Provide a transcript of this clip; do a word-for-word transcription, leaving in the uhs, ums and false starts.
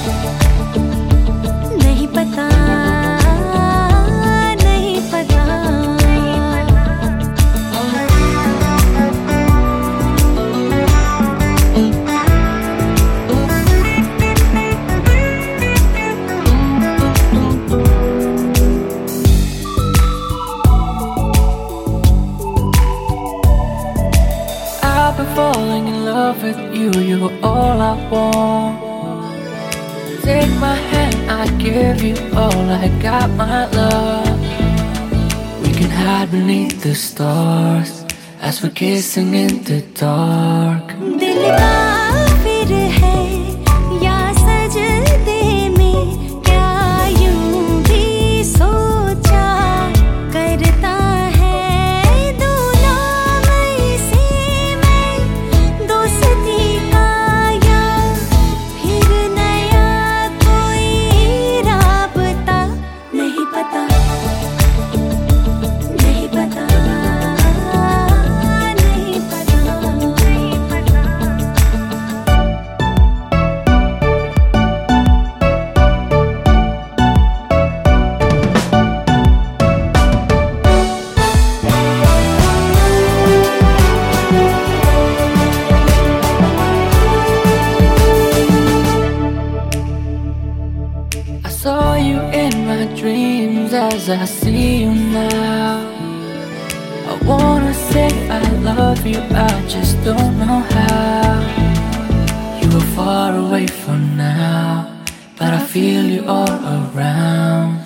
नहीं पता, नहीं पता। I've been falling in love with you, you were all I want. Take my hand, I give you all, I got my love. We can hide beneath the stars as we're kissing in the dark. दिल काफिर है या सजदे में, क्या यूं भी सोचा करता है दो नाम इसे मैं, दोस्ती का या फिर नया कोई राबता। नहीं पता, नहीं पता, नहीं पता, नहीं पता। I saw you in my dreams as I see you now. I wanna say I love you, I just don't know how. You are far away from now, but I feel you all around.